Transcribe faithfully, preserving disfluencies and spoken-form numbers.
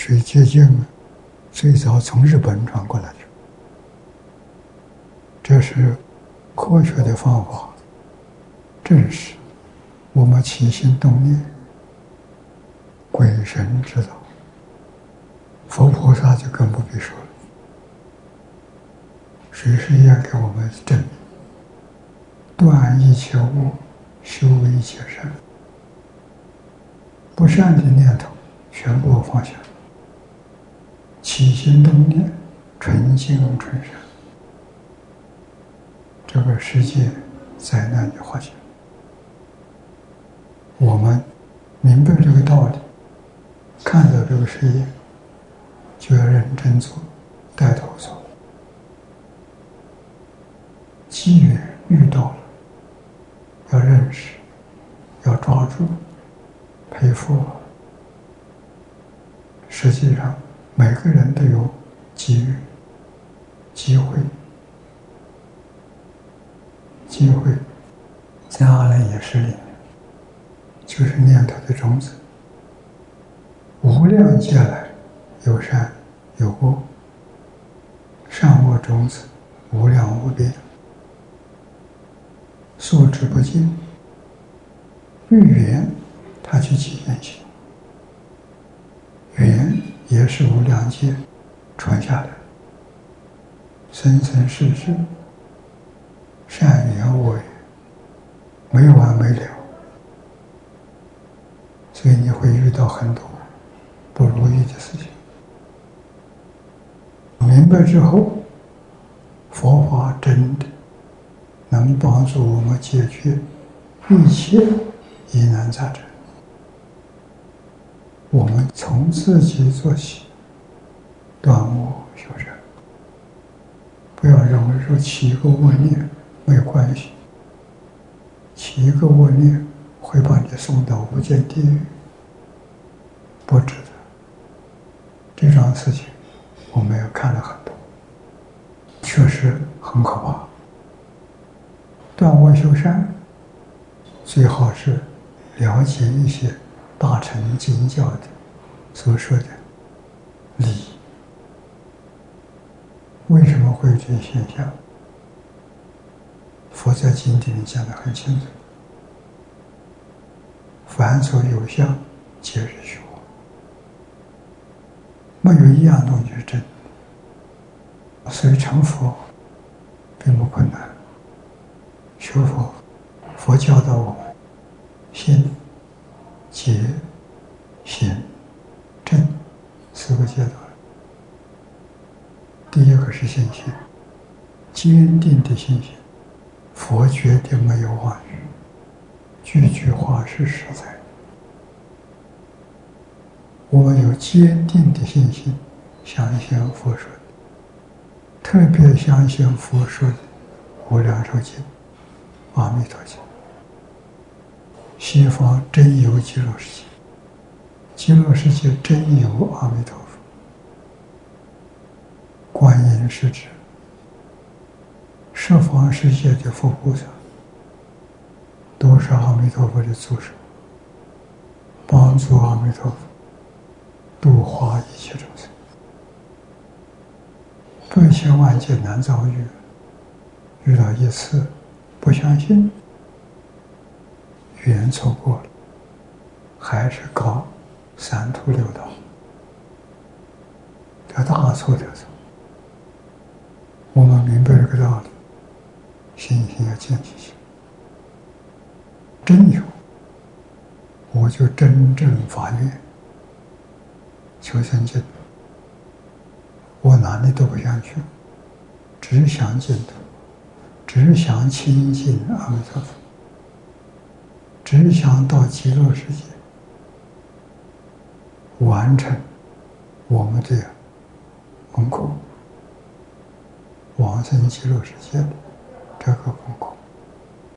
水结晶最早从日本传过来的，这是科学的方法，证实我们起心动念，鬼神知道，佛菩萨就更不必说了。水是要给我们证明，断一切恶，修一切善，不善的念头全部放下，起心动念纯净纯善，这个世界灾难就化解。我们明白这个道理，看到这个世界，就要认真做，带头做。机缘遇到了，要认识，要抓住，佩服。实际上，每个人都有机遇、机会。机会在阿赖耶识里面，就是念头的种子。无量劫来，有善有恶，善恶种子无量无边，所知不尽。遇缘，它去起现行，缘也是无量劫传下来，生生世世，善缘恶缘，没完没了。所以你会遇到很多不如意的事情。明白之后，佛法真的能帮助我们解决一切疑难杂症。我们从自己做起，断恶修善，不要认为说起一个恶念没有关系，起一个恶念会把你送到无间地狱，不值得。这种事情我们也看了很多，确实很可怕。断恶修善，最好是了解一些大乘经教的所说的理。为什么会有这些现象？佛在经典里讲得很清楚，凡所有相，皆是虚妄，没有一样东西是真的。所以成佛并不困难。学佛，佛教导我们信、解、行、证四个阶段。第一个是信心，坚定的信心。佛绝对没有妄语，句句话是实在。我们有坚定的信心，相信佛说的，特别相信佛说的《无量寿经》《阿弥陀经》。西方真有极乐世界，极乐世界真有阿弥陀佛、观音是指十方世界的佛菩萨，都是阿弥陀佛的助手，帮助阿弥陀佛度化一切众生。百千万劫难遭遇，遇到一次不相信，缘错过了，还是搞三途六道，这大错特错。我们明白这个道理，信心要坚起去。真有，我就真正发愿求生净土，我哪里都不想去，只想净土，只想亲近阿弥陀佛，只想到极乐世界，完成我们的功课，往生极乐世界的这个功课。